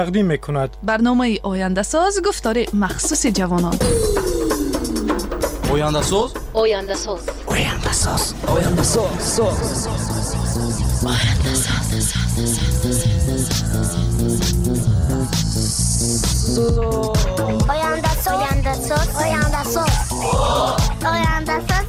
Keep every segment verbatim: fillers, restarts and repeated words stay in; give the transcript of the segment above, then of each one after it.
تقدیم میکند. برنامه آینده ساز گفتار مخصوص جوانان. آینده ساز آینده ساز آینده ساز آینده ساز آینده ساز آینده ساز آینده ساز آینده ساز آینده ساز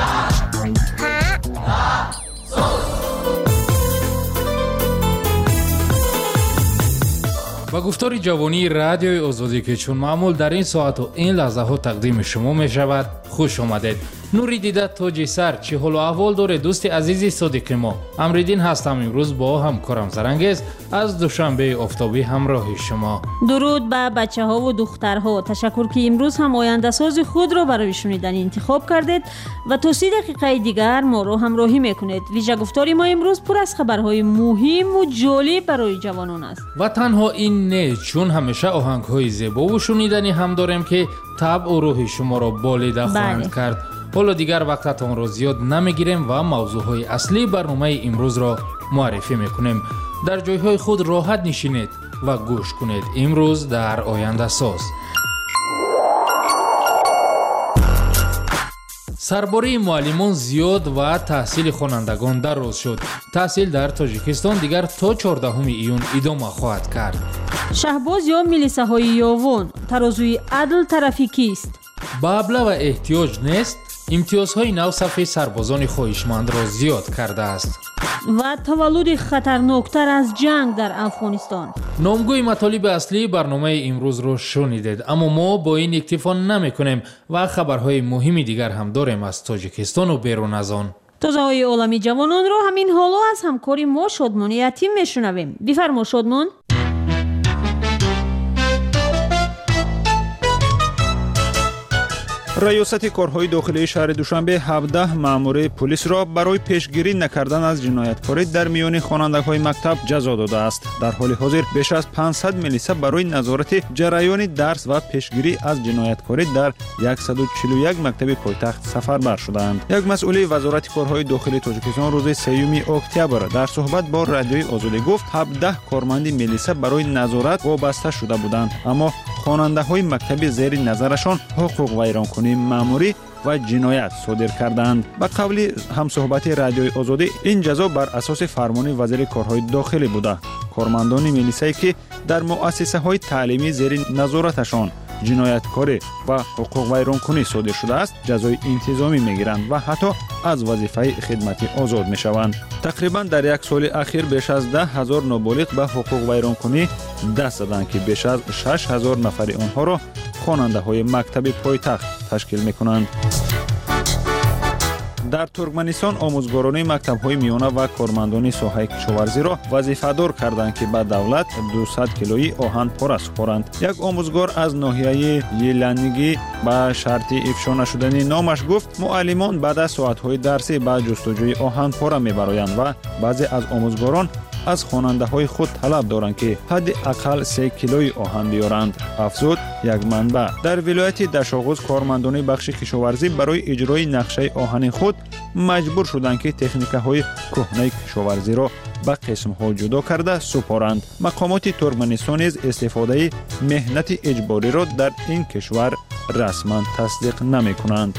با گفتار جوانی رادیوی آزادی که چون معمول در این ساعت و این لحظه ها تقدیم شما می شود. خوش آمدید. نوری دیده تاج سر، چه حال و احوال داره دوست عزیزی صادق ما؟ امریدین هستم امروز با همکارم زرنگز از دوشنبه آفتابی همراه شما. درود به بچه ها و دخترها. تشکر که امروز هم آینده ساز خود را برای شنیدن انتخاب کردید و تا سی دقیقه دیگر ما را همراهی میکنید. ویژه گفتاری ما امروز پر از خبرهای مهم و جالب برای جوانان است. و تنها این نه، چون همیشه آهنگ های زیبا و شنیدنی هم داریم که طبع و روح شما را بالیده خواهند کرد. حالا دیگر وقتتان را زیاد نمیگیریم و موضوعهای اصلی برنامه امروز را معرفی میکنیم. در جایهای خود راحت نشینید و گوش کنید. امروز در آینده ساز سرباری معلمان زیاد و تحصیل خوانندگان دراز شد. تحصیل در تاجیکستان دیگر تا چهاردهم ایون ادامه خواهد کرد. شهباز یا ملیسه های یاون، ترازوی عدل طرفی کیست؟ بابله و احتیاج نیست. امتیازهای نو صفحه سربازان خواهشمند را زیاد کرده است. و تولد خطرناکتر از جنگ در افغانستان. نامگوی مطالب اصلی برنامه امروز را شنیدید، اما ما با این اکتفا نمی کنیم و خبرهای مهمی دیگر هم داریم از تاجیکستان و بیرون از آن. تازه های عالمی جوانان را همین حالا از همکاری ما شادمان یتیم میشنویم. بفرما شادمان. ریاست کارهای داخلی شهر دوشنبه هفده مأمور پلیس را برای پیشگیری نکردن از جنایتکاری در میان خوانندگ‌های مکتب جزا داده است. در حال حاضر بیش از پانصد ملیسه برای نظارت جریان درس و پیشگیری از جنایتکاری در صد و چهل و یک مکتب پایتخت سفربر شدند. یک مسئول وزارت کارهای داخلی تاجیکستان روز سوم اکتبر در صحبت با رادیوی آزادی گفت هفده کارمند ملیسه برای نظارت وابسته شده بودند، اما خواننده‌های مکتب زیر نظرشان حقوق ویرانکنی مأموری و جنایت صادر کردند. به قول همصحبت رادیوی آزادی این جزا بر اساس فرمان وزیر کارهای داخلی بوده. کارمندان ملیسه‌ای که در مؤسسه‌های تعلیمی زیر نظارتشان جنایتکاری و حقوق ویرانکنی صادر شده است جزای انتظامی میگیرند و حتی از وظیفه خدمتی آزاد میشوند. تقریبا در یک سال اخیر بیش از ده هزار نابالغ به حقوق ویرانکنی دست زدند که بیش از شش هزار نفر آنها را خواننده های مکتب پایتخت تشکیل میکنند. در ترکمنستان آموزگاران مکتب‌های میانه و کارمندان ساحه کشاورزی را وظیفه‌دار کردند که به دولت دویست کیلویی آهن پاره سپارند. یک آموزگار از ناحیه یلانیگی به شرط افشا نشدنی نامش گفت معلمان بعد از ساعت‌های درسی به جستجوی آهن پاره می‌برند و بعضی از آموزگاران از خواننده‌های خود طلب دارند که حد اقل سه کیلوی آهن بیارند. افزود یک منبع در ولایت دشاغوز کارمندان بخش کشاورزی برای اجرای نقشه آهن خود مجبور شدند که تکنیک‌های کهنه کشاورزی را به قسم‌ها جدا کرده سپارند. مقامات ترکمنستان نیز استفاده مهنت اجباری را در این کشور رسما تصدیق نمی‌کنند.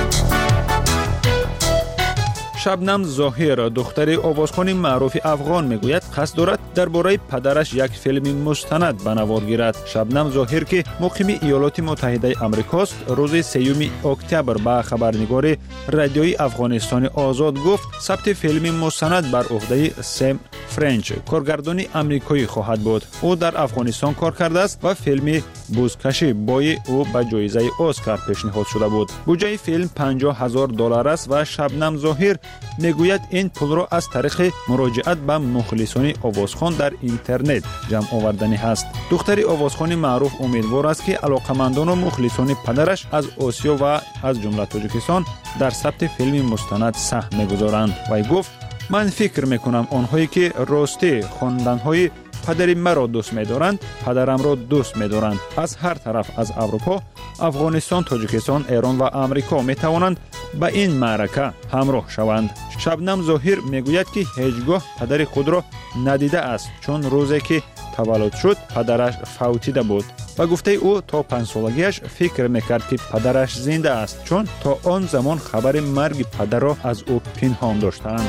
شبنم ظاهر دختر آوازخوان معروف افغان میگوید قصد دارد درباره پدرش یک فیلم مستند به نوار گیرد. شبنم ظاهر که مقیم ایالات متحده آمریکاست روز سوم اکتبر به خبرنگار رادیوی افغانستان آزاد گفت ثبت فیلم مستند بر عهده سم فرنچ کارگردان آمریکایی خواهد بود. او در افغانستان کار کرده است و فیلم بوزکشی بای او به جایزه اسکار پیشنهاد شده بود. بودجه فیلم پنجاه هزار دلار است و شبنم ظاهر میگوید این پول را از طریق مراجعت به مخلصان آوازخوان در اینترنت جمع آوردنی است. دختر آوازخوان معروف امیدوار است که علاقمندان و مخلصان پدرش از آسیا و از جمله تاجیکستان در ثبت فیلم مستند سهم میگذارند. وی گفت من فکر میکنم آنهایی که راسته خواندنهای падари маро дӯст медоранд, падарамро дӯст медоранд. аз ҳар тараф аз аврупо, афғонистон, тоҷикистон, эрон ва амрико метавонанд ба ин маърака ҳамроҳ шаванд. шабнам зоҳир мегӯяд ки ҳеҷ гоҳ падари худро надидааст, чун рӯзе ки таваллуд шуд падараш фавтида буд. ба гуфтаи ӯ то панҷсолагиаш фикр мекард ки падараш зинда аст, чун то он замон хабари марги падарро аз ӯ пинҳон доштаанд.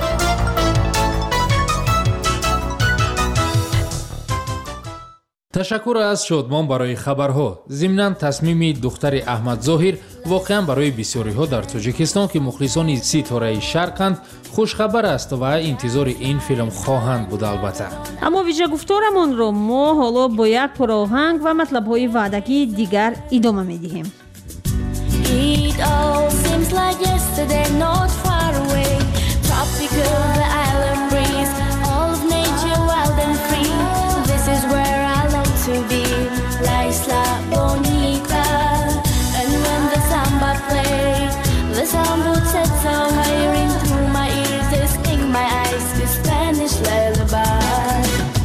ташаккур аз шодмон барои хабарҳо. зимнан тасмими духтари Аҳмад Зоҳир воқеан барои бисёриҳо дар Тоҷикистон ки мухлисони Ситораи Шарқанд хушхабар аст ва интизори ин филм хоҳанд буд албатта. аммо виҷагуфторамонро мо ҳоло бо як пуроҳанг ва матлабҳои ваъдагии дигар идома медиҳем. It all seems like yesterday, not far away. Tropical, the island breeze, all of nature wild and free. This is where I long to be, La Isla Bonita. And when the samba plays, the sound would set so high, ring through my ears, they sting my eyes, the Spanish lullaby.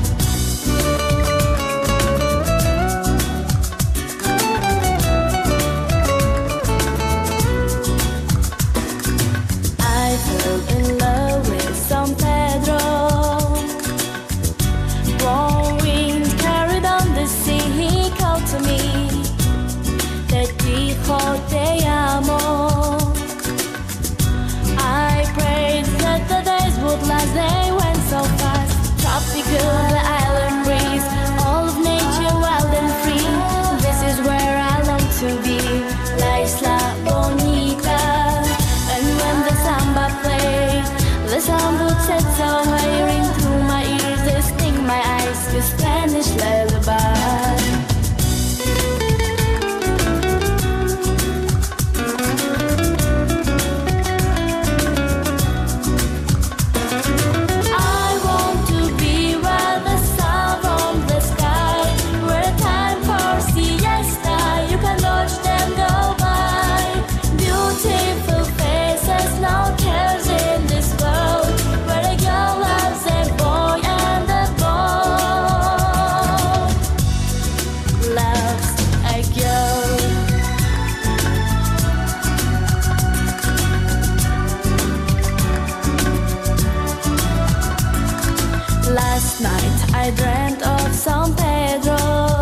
In love with San Pedro, warm wind carried on the sea. He called to me, te dijo te amo. I prayed that the days would last, they went so fast. Tropical, the island breeze, all of nature wild and free. This is where I long to be, La Isla Bonita. And when the samba plays, the sound would set so high, ring through my ears, they sting my eyes, the Spanish lullaby. I want to be where the sun from the sky, where time for siesta, you can watch them go by. Beautiful faces, no cares in this world, where a girl loves a boy and a boy loves a girl. Last night I dreamt of San Pedro.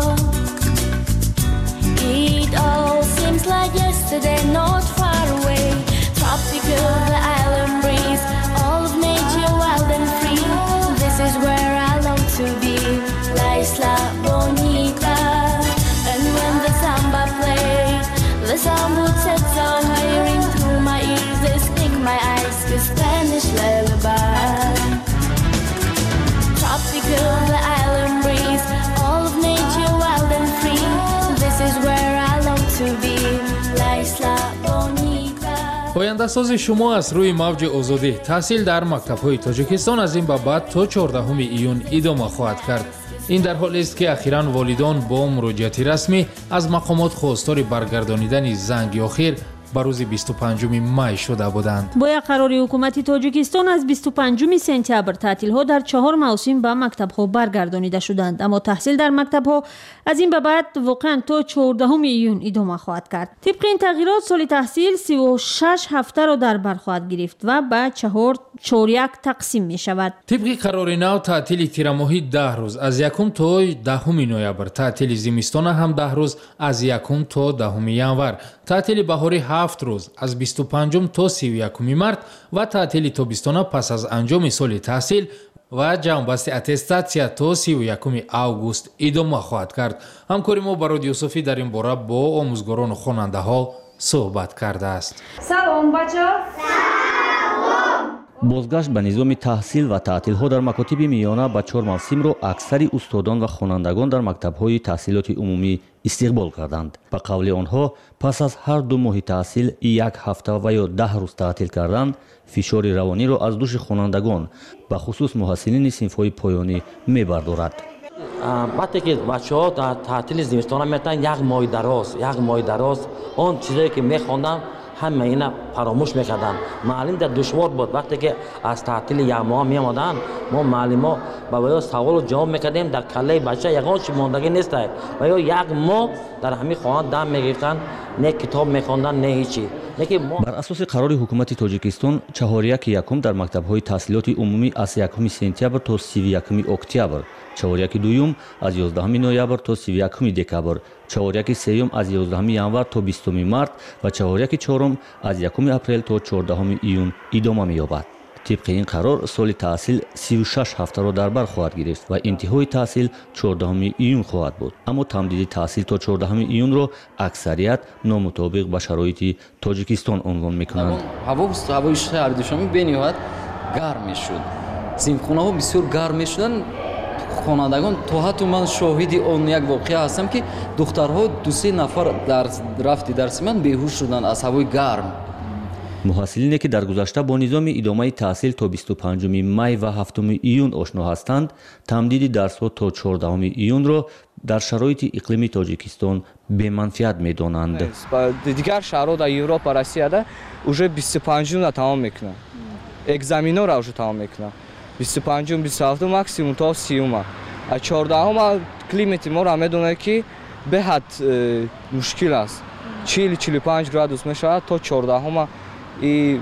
It all seems like yesterday, not far away. Tropical, the island breeze, all of nature wild and free. This is where I long to be, La Isla Bonita. And when the samba plays, the sound would set so high, ring through my ears, they sting my eyes, the Spanish lullaby. Tropical, the island breeze, all of nature wild and free. This is where I long to be, La Isla Bonita. ояндасози шумо аз рӯи мавҷи озодӣ таҳсил дар мактабҳои тоҷикистон аз ин ба баъд то чордаҳуми июн идома хоҳад кард. ин дар ҳолест ки ахиран волидон бо муроҷиати расмӣ аз мақомот хостори баргардонидани занги охир ба рӯзи бисту панҷуми май шуда буданд. бо як қарори ҳукумати тоҷикистон аз бисту панҷуми сентябр таътилҳо дар чаҳор мавсим ба мактабҳо баргардонида шуданд, аммо таҳсил дар мактабҳо аз ин ба баъд воқеан то чордаҳуми июн идома хоҳад кард. тибқи ин тағйирот соли таҳсил сиву шаш ҳафтаро дар бар хоҳад гирифт ва ба чаҳор чоряк тақсим мешавад. тибқи қарори нав таътили тирамоҳӣ даҳ рӯз аз якум то даҳуми ноябр, таътили зимистона ҳам даҳ рӯз аз якум то даҳуми январ, таътили баҳорӣ ҳафт рӯз аз бисту панҷум то сию якуми март ва таътили тобистона пас аз анҷоми соли таҳсил ва ҷамъбасти аттестатсия то сию якуми август идома хоҳад кард. ҳамкори мо Барод Юсуфӣ дар ин бора бо омӯзгорону хонандаҳо суҳбат кардааст. салом бача. бозгашт ба низоми таҳсил ва таътилҳо дар макотиби миёна ба чор мавсимро аксари устодон ва хонандагон дар мактабҳои таҳсилоти умумӣ истиқбол карданд. ба қавли онҳо, пас аз ҳар ду моҳи таҳсил як ҳафта ва ё даҳ рӯз таътил кардан фишори равониро аз дӯши хонандагон ба хусус муҳассинини синфҳои поёнӣ мебардорад. вақте ки бачаҳо таътили зимистона метавонанд як моҳи дароз як моҳи дароз он чизое ки мехондам همه اینا فراموش میکردن. معلم در دشوار بود. وقتی که از تعطیل یک ماه میامدن ما معلم با ویا سوال جواب میکردیم در کله بچه یگان چی ماندگی نیست و یا یک ماه در همین خانه دم میگرفتن، نه کتاب میخوندن نه هیچی. бар асоси қарори ҳукумати тоҷикистон чаҳоряки якум дар мактабҳои таҳсилоти умумӣ аз якуми сентябр то сию якуми октябр, чаҳоряки дуюм аз ёздаҳуми ноябр то сию якуми декабр, чаҳоряки сеюм аз ёздаҳуми январ то бистуми март ва чаҳоряки чорум аз якуми апрел то чордаҳуми июн идома меёбад. طبق این قرار سال تحصیل سی و شش هفته را در بر خواهد گرفت و انتهای تحصیل چهاردهم ایون خواهد بود. اما تمدید تحصیل تا چهاردهم ایون را اکثریت نامطابق با شرایط تاجیکستان عنوان میکنند. هوا هوای شهر دوشنبه بنیاد گرم میشد. زمینخانه‌ها بسیار گرم میشدن. خانوادگان تا حتی من شاهد آن یک واقعه هستم که دخترها دو سه نفر در رفتی درس من بیهوش شدن از هوای گرم. محصلینی که در گذشته با نظام ادامه تحصیل تا بیست و پنجم می و هفتم ایون آشنا هستند، تمدید درس‌ها تا چهاردهم ایون را در شرایط اقلیمی تاجیکستان به منفعت می‌دانند. دیگر شهرها در اروپا و روسیه ده уже بیست و پنجم تمام میکنن. اگزامینو را уже تمام میکنن. بیست و پنجم بیست و هفتم ماکسیموم تا سیوم. از چهاردهم کلیمت ما را میدونه که به حد مشکل است. چهل چهل و پنج گرادوس میشه تا چهاردهم і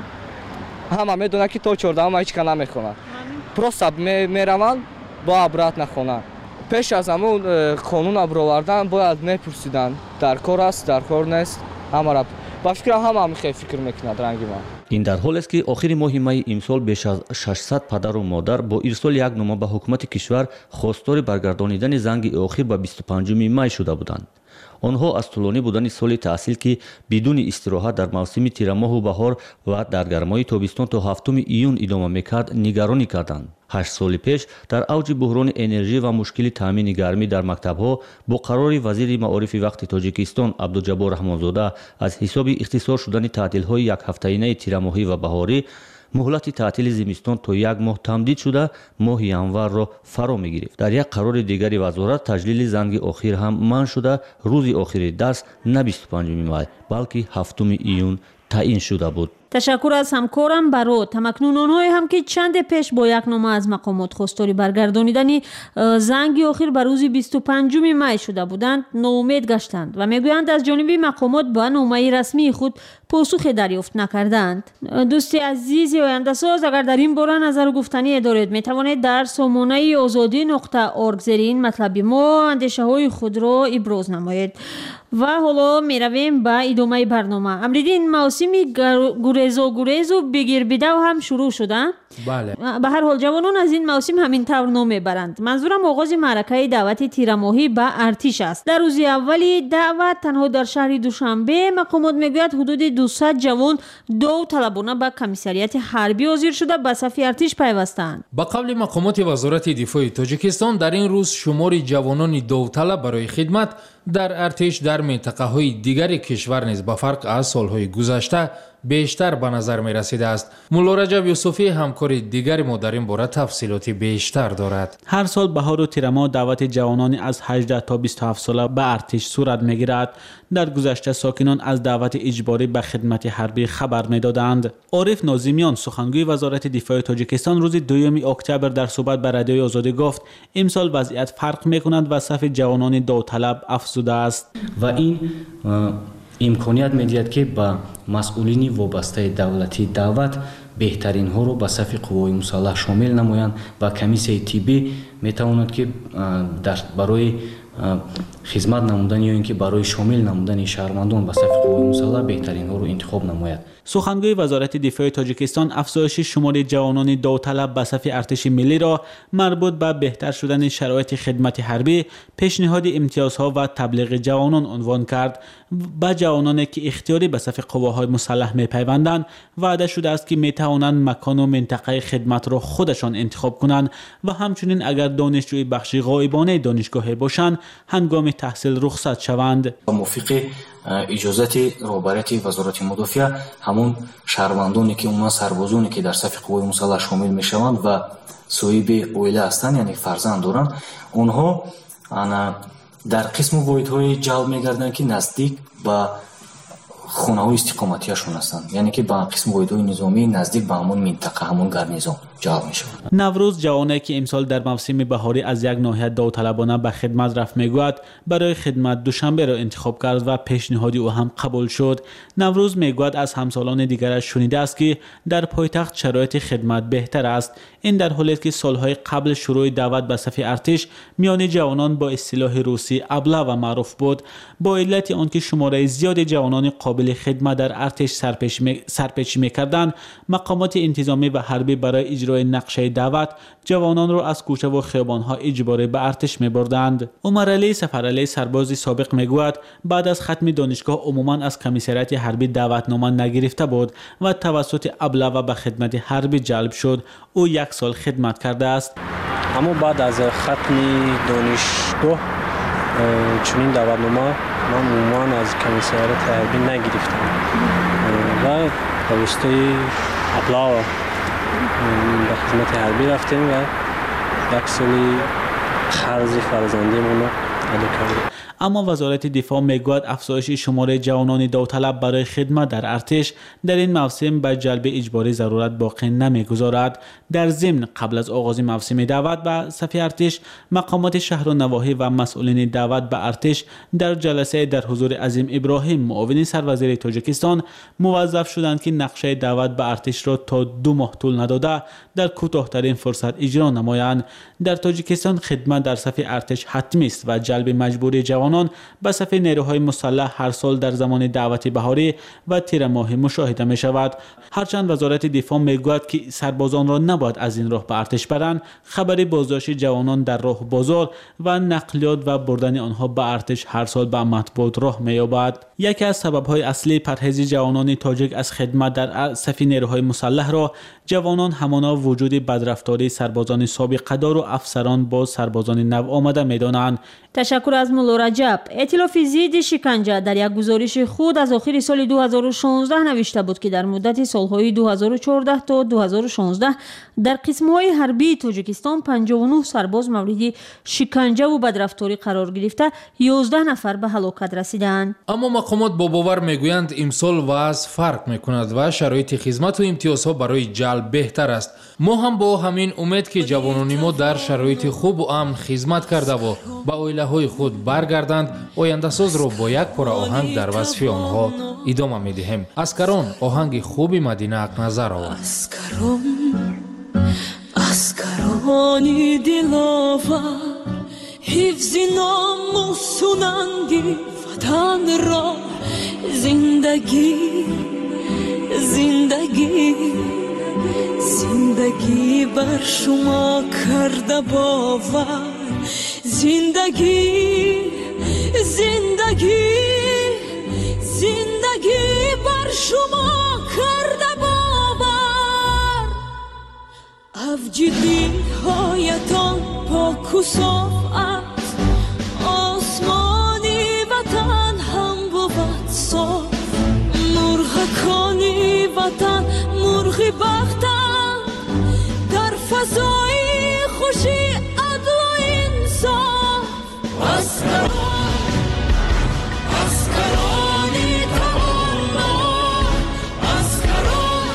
همه میدونن که تا چهاردهم هیچ کار نمیکنن. просто میروند با обратно خونه. پیش از همون قانون آوردن باید میپرسیدن در کار است در کار نیست. همه را با فکر هم هم خیلی فکر میکنند رنگی ما. این در حال است که آخر ماه می امسال بیش از ششصد پدر و مادر با ارسال یک نامه به حکومت کشور خواستار برگردانیدن زنگ آخر به بیست و پنجم می شده بودند. آنها از طولانی بودن سال تحصیل که بدون استراحت در موسم تیرماه و بهار و در گرمای تابستان تا هفتم ایون ادامه میکرد نگرانی کردند. هشت سال پیش در اوج بحران انرژی و مشکل تامین گرمی در مکتب‌ها با قرار وزیر معارف وقت تاجیکستان عبدالجبار رحمانزاده از حساب اختصار شدن تعطیل‌های یک هفته‌ای تیرماهی و بهاری مهلت تعطیل زمستان تا یک ماه تمدید شده ماه ینور را فرا میگرفت. در یک قرار دیگری وزارت تجلیل زنگ آخر هم منع شده روز آخر درس نه بیست و پنجم می بلکه هفتم ایون تعیین شده بود. تشکر از همکارم برات. همکنون آنهایی هم که چند پیش با یک نامه از مقامات خواستاری برگردانیدن زنگ آخر بر روز بیست و پنجم می شده بودند ناامید گشتند و میگویند از جانب مقامات با نامه رسمی خود پاسخ دریافت نکردند. دوستی عزیز آینده ساز، اگر در این باره نظر گفتنی دارید می توانید در سامانه آزادی نقطه ارگ زیر این مطلب ما اندیشه های خود را ابراز نمایید. و حالا می رویم به ادامه برنامه. امریدین موسمی گریزو گریزو بگیر بدو هم شروع شده. بله. به هر حال جوانان از این موسم همین طور نام برند. منظورم آغاز معرکه دعوت تیرماهی به ارتش است. در روز اولی دعوت تنها در شهر دوشنبه مقامات میگوید حدود دویست جوان داوطلبانه به کمیسریت حربی حاضر شده به صف ارتش پیوستند. با قبل مقامات وزارت دفاع تاجیکستان در این روز شمار جوانان داوطلب برای خدمت در ارتش در منطقه‌های دیگر کشور نیز با فرق از سالهای گذشته بیشتر به نظر می رسیده است. مولا رجب یوسفی همکار دیگر ما در این باره تفصیلاتی بیشتر دارد. هر سال بهار و تیر ماه دعوت جوانان از هجده تا بیست و هفت ساله به ارتش صورت می گیرد. در گذشته ساکنان از دعوت اجباری به خدمت حربی خبر می دادند. عارف ناظمیان سخنگوی وزارت دفاع تاجیکستان روز دوم اکتبر در صحبت با رادیوی آزادی گفت امسال وضعیت فرق می کند و صف جوانان داوطلب افزوده است و این امکانیت می‌دهد که با مسئولین وابسته دولتی دعوت بهترین ها رو به صف قوای مسلح شامل نمایند و کمیسیه طبی میتواند که در برای خدمت نمودن یا اینکه برای شامل نمودن شهروندان به صف قوای مسلح بهترین ها رو انتخاب نماید. سخنگوی وزارت دفاع تاجیکستان افزایش شمار جوانان داوطلب به صف ارتش ملی را مربوط به بهتر شدن شرایط خدمت حربی، پیشنهاد امتیازها و تبلیغ جوانان عنوان کرد. با جوانانی که اختیاری به صف قواهای مسلح میپیوندند وعده شده است که میتوانند مکان و منطقه خدمت را خودشان انتخاب کنند و همچنین اگر دانشجوی بخش غایبانه دانشگاهی باشند هنگام تحصیل رخصت شوند. موافق اجازت رهبری وزارت مدافع همون شهروندانی که عموما سربازانی که در صف قوای مسلح شامل میشوند و صاحب عائله هستند یعنی فرزند دارند اونها در قسم واحدهای جلب میگردند که نزدیک به хонаҳои истиқоматиашон ҳастанд, яъне ки ба қисм воҳидҳои низомӣ наздик ба ҳамон минтақа, ҳамон гарнизон ҷалб мешаванд. наврӯз ҷавоне ки имсол дар мавсими баҳорӣ аз як ноҳия давталабона ба хидмат рафт мегӯяд, барои хидмат душанберо интихоб кард ва пешниҳоди ӯ ҳам қабул шуд. наврӯз мегӯяд аз ҳамсолони дигараш шунидааст ки дар пойтахт шароити хидмат беҳтар аст. ин дар ҳоле ки солҳои қабл шурӯи даъват ба сафи артиш миёни ҷавонон бо истилоҳи русӣ аблава маъруф буд. бо иллати он ки шумораи зиёди ҷавонони қобили хидмат дар артиш сарпечӣ мекарданд, мақомоти интизомӣ ва ҳарбӣ барои иҷрои нақшаи даъват ҷавононро аз кӯчаву хиёбонҳо иҷборӣ ба артиш мебурданд. умаралии сафаралии сарбози собиқ мегӯяд, баъд аз хатми донишгоҳ умуман аз комиссарияти ҳарбӣ даъватнома нагирифта буд ва тавассути аблава ба хидмати ҳарбӣ ҷалб шуд. ӯ як сол хидмат кардааст. аммо баъд аз хатми донишгоҳ чунин даъватнома ман умуман аз комиссарияти ҳарбӣ нагирифтам ва ба воситаи аблава ба хизмати ҳарбӣ рафтем ва як соли қарзи фарзандимонро ада кардем. аммо вазорати дифоъ мегӯяд афзоиши шумораи ҷавонони довталаб барои хидмат дар артиш дар ин мавсим ба ҷалби иҷборӣ зарурат боқӣ намегузорад. дар зимн қабл аз оғози мавсими даъват ба сафи артиш, мақомоти шаҳру навоҳӣ ва масъулини даъват ба артиш дар ҷаласае дар ҳузури Азим Иброҳим, муовини сарвазири Тоҷикистон, муваззаф шуданд ки нақшаи даъват ба артишро то ду моҳ тӯл надода дар кӯтоҳтарин фурсат иҷро намоянд. дар Тоҷикистон хидмат дар сафи артиш ҳатмист ва ҷалби маҷбурии ҷавонон ба сафи нерӯҳои мусаллаҳ ҳар сол дар замони даъвати баҳорӣ ва тирамоҳӣ мушоҳида мешавад. ҳарчанд вазорати дифоъ мегӯяд ки сарбозонро набояд аз ин роҳ ба артиш баранд, хабари боздоштии ҷавонон дар роҳ бозор ва нақлиёт ва бурдани онҳо ба артиш ҳар сол ба матбуот роҳ меёбад. яке аз сабабҳои аслии парҳези ҷавонони тоҷик аз хидмат дар сафи нерӯҳои мусаллаҳро ҷавонон ҳамона вуҷуди бадрафтории сарбозони собиқадору афсарон бо сарбозони навомада медонанд. ташаккур аз мулло Раҷаб. эътилофи зидди шиканҷа дар як гузориши худ аз охири соли ду ҳазору шонздаҳ навишта буд ки дар муддати солҳои ду ҳазору чордаҳ то ду ҳазору шонздаҳ дар қисмҳои ҳарбии Тоҷикистон панҷоҳу нӯҳ сарбоз мавриди шиканҷаву бадрафторӣ қарор гирифта, ёздаҳ нафар ба ҳалокат расиданд. аммо мақомот бо бовар мегӯянд имсол вазъ фарқ мекунад ва шароити хизмату имтиёзҳо барои ҷалб беҳтар аст. мо ҳам бо ҳамин умед ки ҷавонони мо дар шароити хубу амн хизмат кардаву ба оилаҳои худ баргарданд, ояндасозро бо як пора оҳанг дар васфи онҳо идома медиҳем. аскарон оҳанги хуби Мадина Акназар овард. аскарони диловар ҳифзи номусу нанги ватанро зиндагӣ зиндагӣ зиндагӣ бар шумо карда бовар зиндагӣ зиндагӣ зиндагӣ бар шумо карда бовар авҷи дилҳоятон поку соф аст осмони ватан ҳам буд соф мурғакони ватан мурғи бахтанд дар фазои хуши адлу инсоф аскарон аскарони тавоннок аскарон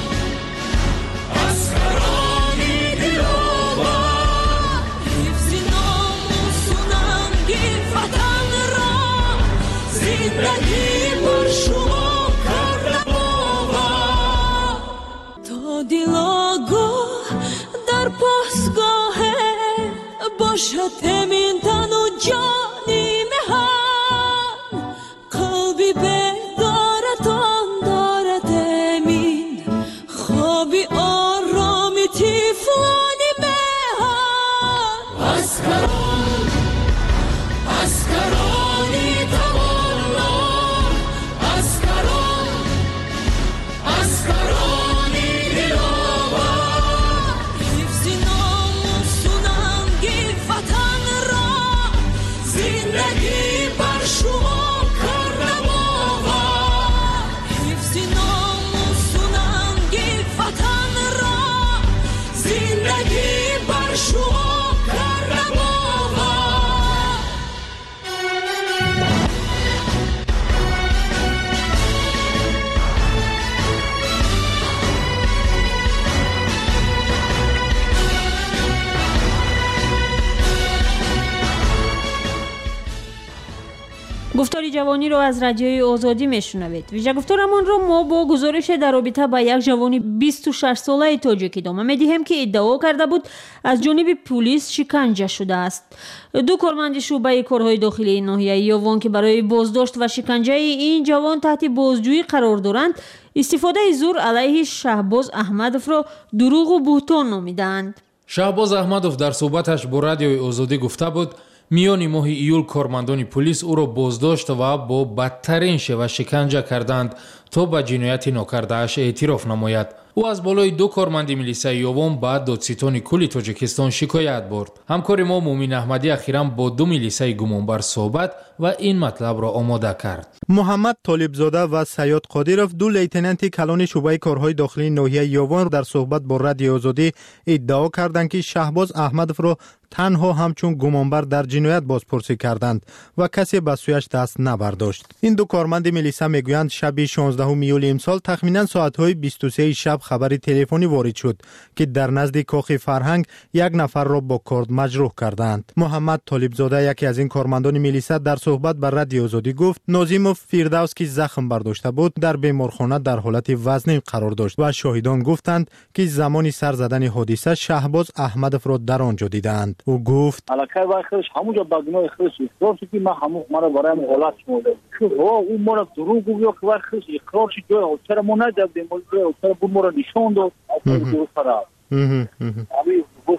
аскарони диловар ҳифзи номусу нанги ватанро зиндагӣ бар шумо карда бовар то дилогоҳ дар посгоҳе бошад эмин тану ҷони меҳан қалби бедоратон дорад эмин хоби ороми тифлони меҳан аскарон аскарони тавоннок аскарон аскарони диловар ҳифзи номусу нанги ватанро зиндагӣ бар шумо карда бовар ҳифзи номусу нанги ватанро зиндагӣ бар шумо карда бовар. گفتار جوانی رو از رادیوی آزادی میشنوید. ویژه گفتارمان رو ما با گزارش در رابطه با یک جوانی بیست و شش ساله تاجیک ادامه میدهیم که ادعا کرده بود از جانب پلیس شکنجه شده است. دو کارمند شعبه کارهای داخلی ناحیه یاوان که برای بازداشت و شکنجه این جوان تحت بازجویی قرار دارند، استفاده زور علیه شهباز احمدوف را دروغ و بهتان نامیدند. شهباز احمدوف در صحبتش با رادیوی آزادی گفته بود میان ماه ایول کارمندان پلیس او را بازداشت و با بدترین شیوه شکنجه کردند تا به جنایت ناکرده‌اش اعتراف نماید. او از بالای دو کارمند میلیسای یاوان به دادستان کل تاجیکستان شکایت برد. همکار ما مومین احمدی اخیراً با دو میلیسای گمانبر صحبت و این مطلب را آماده کرد. محمد طالبزاده و سیاد قادرов دو لیتننت کلان شعبه کارهای داخلی ناحیه یاوان در صحبت با رادیو آزادی ادعا کردند که شهباز احمدوف را تنها همچون گمانبر در جنایت بازپرسی کردند و کسی به سویش دست نبرداشت. این دو کارمند میلیسا میگویند شب شانزدهم ایول امسال تخمینا ساعت‌های بیست و سه شب خبری تلفنی وارد شد که در نزد کاخ فرهنگ یک نفر را با کارد مجروح کردند. محمد طالبزاده یکی از این کارمندان میلیسا در صحبت با رادیو آزادی گفت نازیموف فیردوس که زخم برداشته بود در بیمارخانه در حالت وزنی قرار داشت و شاهدان گفتند که زمانی سر زدن حادثه شهباز احمدوف را در آنجا دیدند. او گفت علاقه و خرش همونجا بگنای خرش اقرار شد که من همون مرا برای مغالط شموده شد و او مرا دروغ گویا که و خرش اقرار شد جای چرا ما نجدیم چرا بود مرا نشان داد درست فراد امی گفت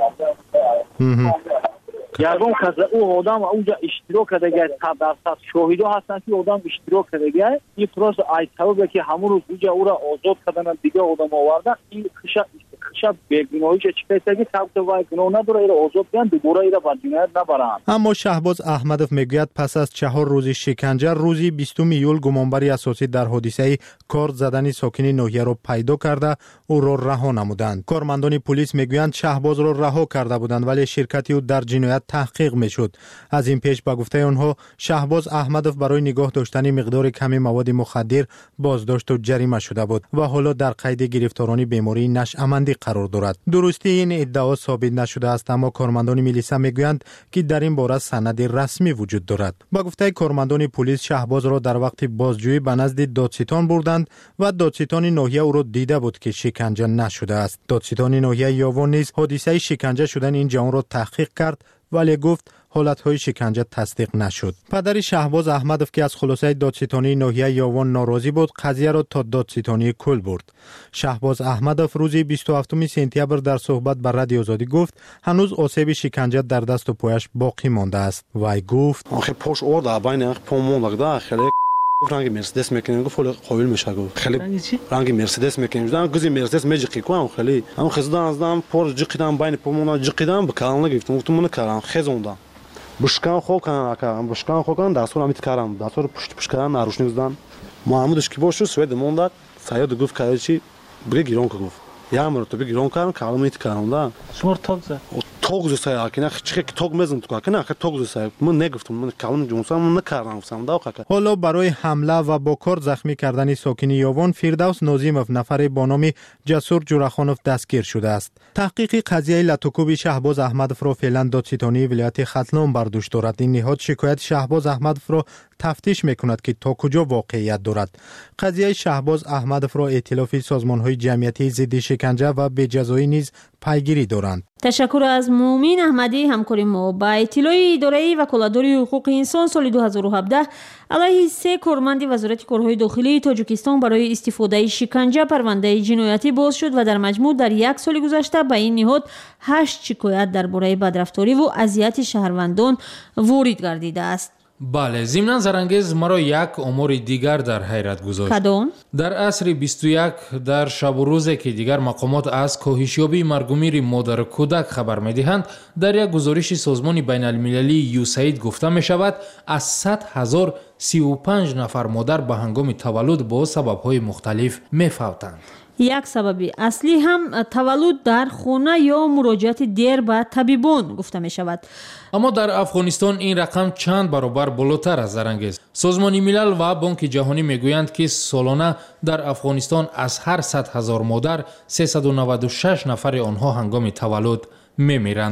یارگون که او آدم اونجا اشتراک کرده در سطح شاهده هستند که آدم اشتراک کرده این پروس آیتاوه که همون روز اونجا او را آزاد کردن دیگه آدم آوردن این خشب خشب بیگناهی چه پیسگی ثبت و گناه نداره ایرا آزاد کردن دوباره ایرا بر جنایت نبرند. اما شهباز احمدوف میگوید پس از چهار روز شکنجه روزی بیستم ایول گمانبری اساسی در حادثه کارد زدن ساکن ناحیه را پیدا کرده او را رها نمودند. کارمندان پلیس میگویند شهباز را رها کرده بودند ولی شرکت او در جنایت تحقیق میشد. از این پیش به گفته آنها شهباز احمدوف برای نگاه داشتن مقدار کمی مواد مخدر بازداشت و جریمه شده بود و حالا در قید گرفتاران بیماری نشأمندی قرار دارد. درستی این ادعا ثابت نشده است اما کارمندان میلیسا میگویند که در این باره سند رسمی وجود دارد. با گفته کارمندان پلیس شهباز را در وقت بازجویی به نزد دادستان بردند و دادستان ناحیه او را دیده بود که شکنجه نشده است. دادستان ناحیه یاوان نیز حادثه شکنجه شدن این جوان را تحقیق کرد ولی گفت حالتهای شکنجه تصدیق نشد. پدر شهباز احمدوف که از خلاصه دادستانی ناحیه یاوان ناراضی بود قضیه را تا دادستانی کل برد. شهباز احمدوف روز بیست و هفتم سپتامبر در صحبت با رادیو آزادی گفت هنوز آسیب شکنجه در دست و پایش باقی مانده است. وی گفت آخه پاش آورد بین پامون لگده خیلی رنگ مرسدس میکنیم گفت قابل میشه گفت خیلی رنگ مرسدس میکنیم دادن گزی مرسدس میجقی کوام خیلی هم خزدان ازدم پر جقیدم بین پامون جقیدم به کانال گفتم گفتم من کارم خزوندم بشکان خو کان کارم بشکان خو کان دستور امیت کارم دستور پشت پشت کارم ناروشنی زدم محمدش کی باشه سوید مونداد سایاد گفت کاری چی بری گیرون گفت یا مرا تو بگیرون کارم کارم میت کارم دا شمار تاگ زد تاگ زد سایه که نه چه تاگ مزن تو که نه که تاگ زد سایه من نگفتم من کارم جونسام من نکردم گفتم دا که حالا برای حمله و با کار زخمی کردن ساکن یاوان فیردوس نازیموف نفر با نام جسور جورخانوف دستگیر شده است. تحقیق قضیه لطوکوب شهباز احمدوف را فعلا دادستانی ولایت ختلان بر دوش دارد. این نهاد شکایت شهباز احمدوف را تفتیش میکند که تا کجا واقعیت دارد. قضیه شهباز احمدوف را ائتلاف سازمان‌های جمعیتی ضد شکنجه و بجزایی نیز پیگیری دارند. تشکر از مومین احمدی همکار ما. با اطلاع اداره وکالتداری حقوق انسان سال دو هزار و هفده علیه سه کارمند وزارت کارهای داخلی تاجیکستان برای استفاده شکنجه پرونده جنایتی باز شد و در مجموع در یک سال گذشته به این نهاد هشت شکایت درباره بدرفتاری و اذیت شهروندان وارد گردیده است. بله، ضمن زرانگیز مرا یک امور دیگر در حیرت گذاشت. کدام؟ در عصر بیست و یک در شب و روزی که دیگر مقامات از کاهشیابی مرگومیر مادر کودک خبر می‌دهند، در یک گزارش سازمان بین المللی یوساید گفته می شود از صد هزار سی و پنج نفر مادر به هنگام تولد با سبب‌های مختلف می‌فوتند. یک سبب اصلی هم تولد در خانه یا مراجعت دیر به طبیبان گفته می شود. اما در افغانستان این رقم چند برابر بالاتر از زرانگیز. سازمان ملل و بانک جهانی میگویند که سالانه در افغانستان از هر صد هزار مادر سیصد و نود و شش نفر آنها هنگام تولد میمیرند.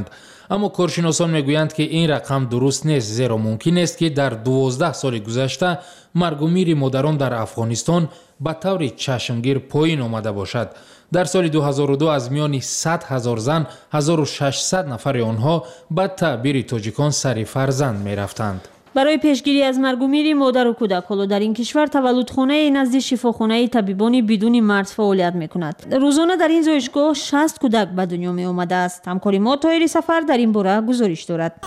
اما کارشناسان میگویند که این رقم درست نیست، زیرا ممکن است که در دوازده سال گذشته مرگ و میر مادران در افغانستان به طور چشمگیر پایین آمده باشد. در سال دو هزار و دو از میان صد هزار زن هزار و ششصد نفر آنها به تعبیر تاجیکان سر فرزند می رفتند. برای پیشگیری از مرگ و میر مادر و کودک در این کشور تولدخانه نزد شفاخانه طبیبان بدون مرز فعالیت میکند. روزانه در این زایشگاه شصت کودک به دنیا می آمده است. همکاری ما طاهر سفر در این باره گزارش دارد.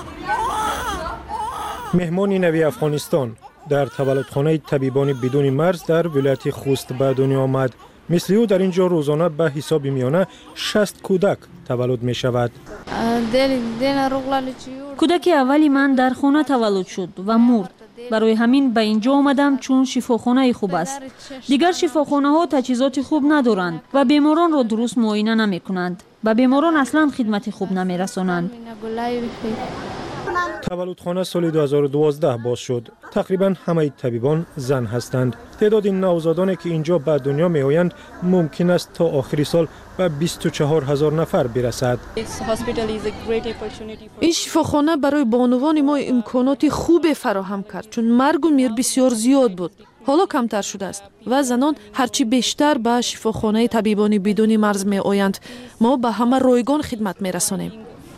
مهمان نوی افغانستان در تولدخانه طبیبان بدون مرز در ولایت خوست به دنیا آمد. مثل او در اینجا روزانه به حساب میانه شصت کودک تولد می شود. کودک اولی من در خانه تولد شد و مرد. برای همین به اینجا آمدم چون شفاخانه خوب است. دیگر شفاخانه ها تجهیزات خوب ندارند و بیماران را درست معاینه نمی کنند. به بیماران اصلا خدمت خوب نمی رسانند. تولدخانه سال دو هزار و دوازده باز شد. تقریبا همه طبیبان زن هستند. تعداد نوزادانی که اینجا به دنیا می آیند ممکن است تا آخر سال به بیست و چهار هزار نفر برسد. این شفاخانه برای بانوان ما امکانات خوب فراهم کرد چون مرگ و میر بسیار زیاد بود. حالا کمتر شده است و زنان هرچی بیشتر به شفاخانه طبیبان بدون مرز می آیند. ما به همه رایگان خدمت می رسانیم.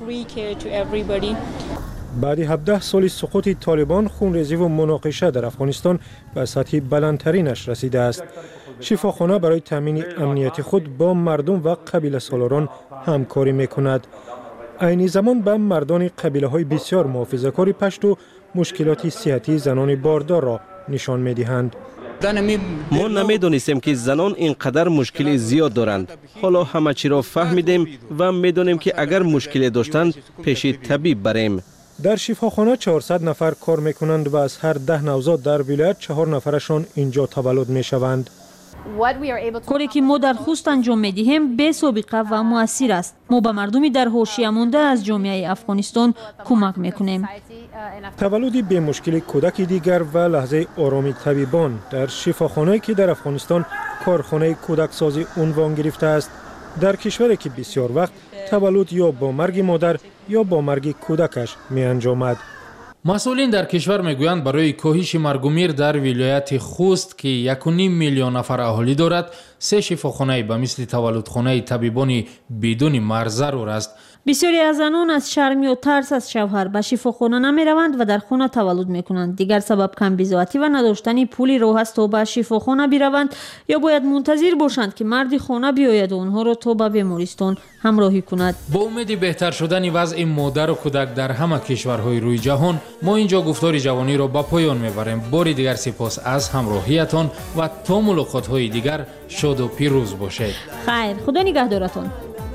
بعد هفده سال سقوط طالبان خونریزی و مناقشه در افغانستان به سطح بلندترینش رسیده است. شفاخانه برای تامین امنیت خود با مردم و قبیله سالاران همکاری میکند. عین زمان به مردان قبیله های بسیار محافظه‌کار پشتو مشکلات صحتی زنان باردار را نشان میدهند. ما نمیدانستیم که زنان اینقدر مشکل زیاد دارند. حالا همه چی را فهمیدیم و میدانیم که اگر مشکلی داشتند پیش طبیب بریم. در شفاخانه چهارصد نفر کار میکنند و از هر ده نوزاد در ولایت چهار نفرشان اینجا تولد میشوند. کاری که ما در خوست انجام میدهیم بی سابقه و مؤثر است. ما به مردمی در حاشیه مانده از جامعه افغانستان کمک میکنیم. تولد بی مشکل کودک دیگر و لحظه آرامی طبیبان در شفاخانه که در افغانستان کارخانه کودکسازی عنوان گرفته است. در کشوری که بسیار وقت تولد یا با مرگ مادر یا با مرگ کودکش می انجامد. مسئولین در کشور میگویند برای کاهش مرگ و میر در ولایت خوست که یک و نیم میلیون نفر اهالی دارد، سه شفاخانه به مثل تولدخانه طبیبان بدون مرز ضرور است. بسیاری از زنان از شرم یا ترس از شوهر به شفاخانه نمی روند و در خانه تولد می کنند. دیگر سبب کم بی‌ضابطگی و نداشتن پولی راه است تا به شفاخانه بروند یا باید منتظر باشند که مرد خانه بیاید و آنها را تا به بیمارستان همراهی کند. با امید بهتر شدن وضع مادر و کودک در همه کشورهای روی جهان، ما اینجا گفتار جوانی را به پایان میبریم. باری دیگر سپاس از همراهیتان و تا ملاقات‌های دیگر شاد و پیروز باشید. خیر، خدا نگهدارتان.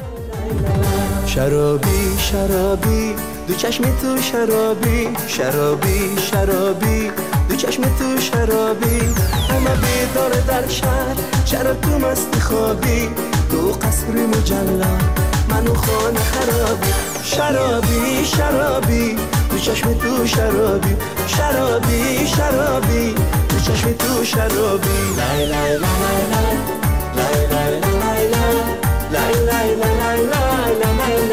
شرابی شرابی دو چشم تو شرابی شرابی شرابی دو چشم تو شرابی همه بیدار در شهر شراب تو مستی خوابی تو قصر مجلا منو خانه خرابی شرابی شرابی دو چشم تو شرابی شرابی شرابی دو چشم تو شرابی لای لای لای لای لای لای لای لای لای لای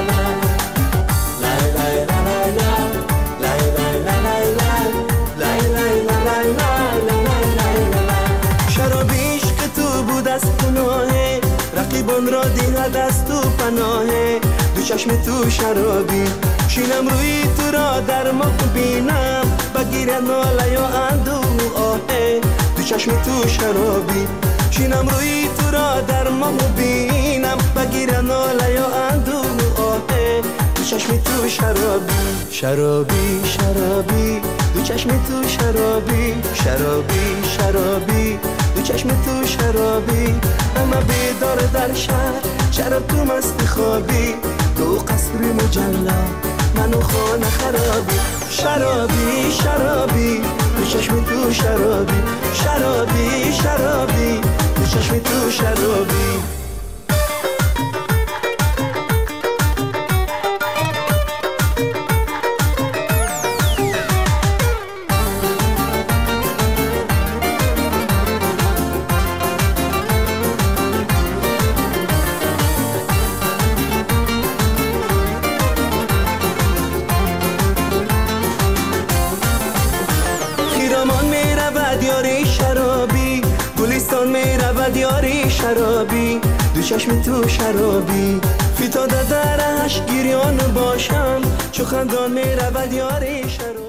شرابیش که تو بود از گناهه رقیبان را دیدد از تو پناهه دو چشم تو شرابی شینم روی تو را در ما بینم بگیره ناله یا اندوه آهه دو چشم تو شرابی شینم روی تو را در ما بینم بگیره ناله یا اندوه آهه دو چشم تو شرابی شرابی شرابی دو چشم تو شرابی شرابی شرابی دو چشم تو شرابی همه بیدار در شهر شراب تو مستی خوابی تو قصر مجلا منو خانه خرابی شرابی شرابی دو چشم تو شرابی شرابی شرابی دو چشم تو شرابی رود یاری شرابی دو چشم تو شرابی فیتا در درش گریان باشم چو خندان می رود یاری شرابی